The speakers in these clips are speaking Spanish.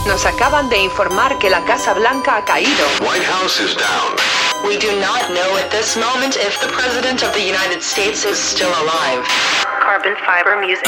Nos acaban de informar que la Casa Blanca ha caído. White House is down. We do not know at this moment if the President of the United States is still alive. Carbon Fiber Music.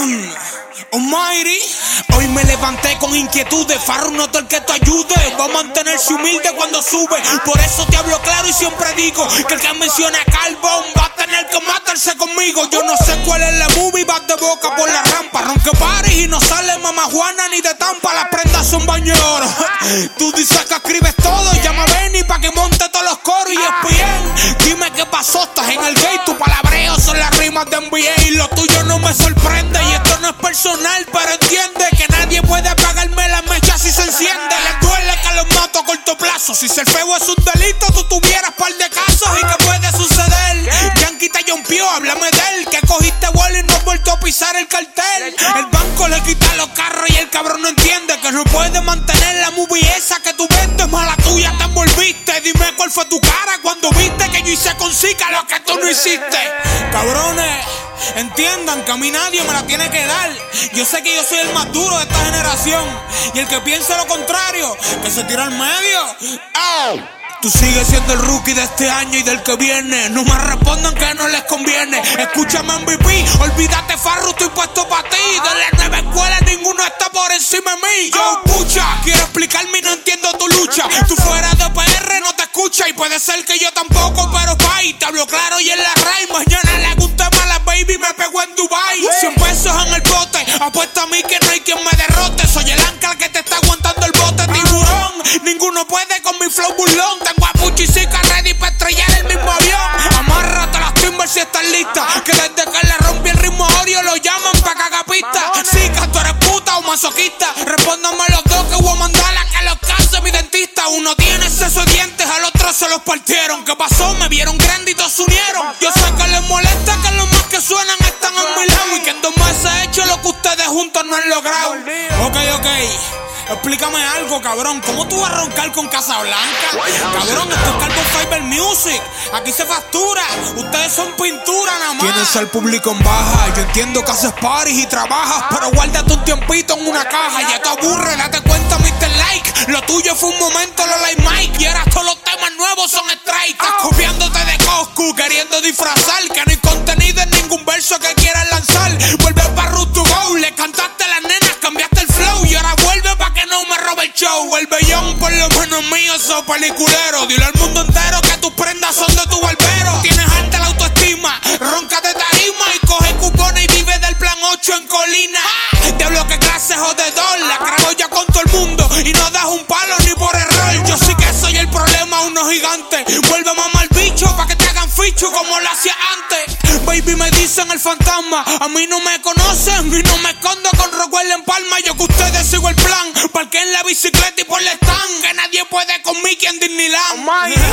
Almighty, hoy me levanté con inquietudes. Farru no todo el que te ayude va a mantenerse humilde cuando sube. Por eso te hablo claro y siempre digo que el que menciona a Carbon va a tener que matarse conmigo. Yo no sé cuál es la movie, vas de boca por la rampa. Ronque paris y no sale mamá Juana ni de Tampa. Las prendas son baño de oro. Tú dices que escribes todo, llama a Benny pa' que monte todos los coros. Y es bien, dime qué pasó, estás en el gate. Tu palabreo son las rimas de NBA y lo tuyo no me sorprende. Y esto no es personal, pero entiende que nadie puede apagarme la mecha si se enciende. Les duele que los mato a corto plazo. Si ser feo es un delito, tú tuvieras par de casos. ¿Y qué puede suceder? Yankee te jompió, háblame de él. Que cogiste vuelo y no has vuelto a pisar el cartel. El banco le quita los carros y el cabrón no entiende que no puede mantener la movie esa que tú vendes. Mala tuya te envolviste. Dime cuál fue tu cara cuando viste que yo hice con Zika lo que tú no hiciste. Cabrones, entiendan que a mí nadie me la tiene que dar. Yo sé que yo soy el más duro de esta generación. Y el que piense lo contrario, que se tira al medio. ¡Oh! Tú sigues siendo el rookie de este año y del que viene. No me respondan que no les conviene. Escúchame MVP, olvídate Farru, estoy puesto pa' ti. De las 9 escuelas ninguno está por encima de mí. Yo pucha, quiero explicarme y no entiendo tu lucha. Tú fuera de PR no te escucha. Y puede ser que yo tampoco, pero bye. Te hablo claro y en la raíz. Mañana le gusta más la baby, me pegó en Dubai. 100 pesos en el bote, apuesta a mí que no hay quien me derrote. Soy el ancla que te está aguantando el bote, tiburón. Ninguno puede con mi flow burlón. Tengo a Puchi y Zika ready para estrellar el mismo avión. Amárrate las Timbers si estás lista. Que desde que le rompí el ritmo a Oreo lo llaman pa' cagapista. Zika, tú eres puta o masoquista. Respóndame los dos que voy a mandar a que los case mi dentista. Uno tiene exceso de dientes, al otro se los partieron. ¿Qué pasó? Me vieron grande y todos se unieron. Yo sé que les molesta que los más que suenan están a mi lado. Y que en 2 meses he hecho lo que ustedes juntos no han logrado. Ok. Explícame algo, cabrón. ¿Cómo tú vas a roncar con Casablanca? Cabrón, esto es Carbon Fiber Music. Aquí se factura. Ustedes son pintura nada más. Tienes al público en baja. Yo entiendo que haces parties y trabajas, pero guárdate un tiempito en una caja. Ya te aburre, date cuenta, Mr. Like. Lo tuyo fue un momento, lo like Mike. Y ahora todos los temas nuevos son strike. Estás copiándote de Coscu, queriendo disfrazar que no hay contenido en ningún verso que quieras lanzar. Vuelve pa' Root to Go. Le cantaste a las nenas, cambiaste el flow. Y ahora vuelve pa' que no me robe el show. El bellón por lo menos mío, son peliculero. Dile al mundo entero que tus prendas son de tu barbero. Tienes alta la autoestima, ronca de tarima y coge cupones y vive del plan 8 en colina. Diablo, que clase jodedor. La creo ya con todo el mundo y no das un palo ni por error. Yo sí que soy el problema, uno gigante. Vuelve a mamar bicho pa' que te hagan ficho como lo hacía antes. Baby, me dicen el fantasma. A mí no me conocen y no me escondo con Rockwell en palma. Yo que ustedes sigo el plan. Parqué en la bicicleta y por el stand. Que nadie puede con Mickey en Disneyland.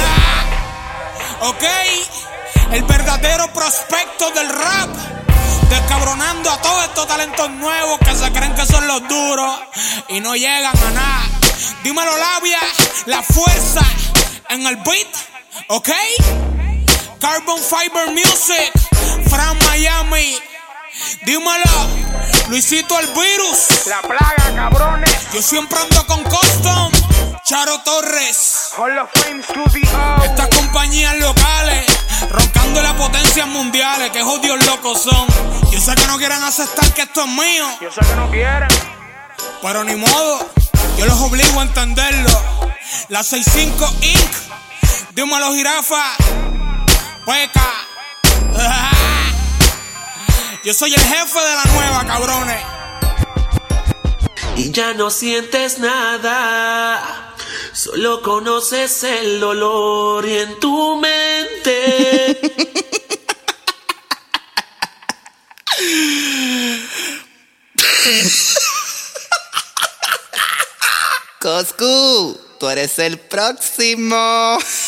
Ok, el verdadero prospecto del rap. Descabronando a todos estos talentos nuevos que se creen que son los duros y no llegan a nada. Dímelo, labia, la fuerza en el beat, ok. Carbon Fiber Music, from Miami. Dímelo, Luisito el Virus. La plaga, cabrones. Yo siempre ando con Custom, Charo Torres. Hall of Fame Studio. Estas compañías locales, roncando las potencias mundiales. Que jodidos locos son. Yo sé que no quieren aceptar que esto es mío. Yo sé que no quieren, pero ni modo, yo los obligo a entenderlo. La 65 Inc. Dímelo, jirafa. Peca. Yo soy el jefe de la nueva, cabrones. Y ya no sientes nada, solo conoces el dolor y en tu mente Coscu, tú eres el próximo.